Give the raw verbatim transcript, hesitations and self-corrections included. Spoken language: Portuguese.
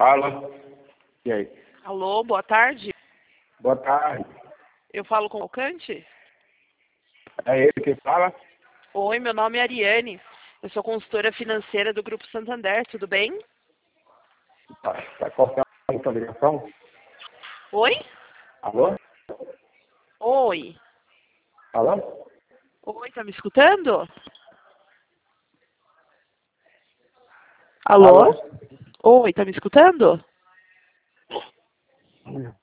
Fala. E aí? Alô, boa tarde. Boa tarde. Eu falo com o Cante? É ele que fala? Oi, meu nome é Ariane. Eu sou consultora financeira do Grupo Santander, tudo bem? Tá, tá cortando a ligação? Oi? Alô? Oi. Alô? Oi, tá me escutando? Alô? Alô? Oi, tá me escutando?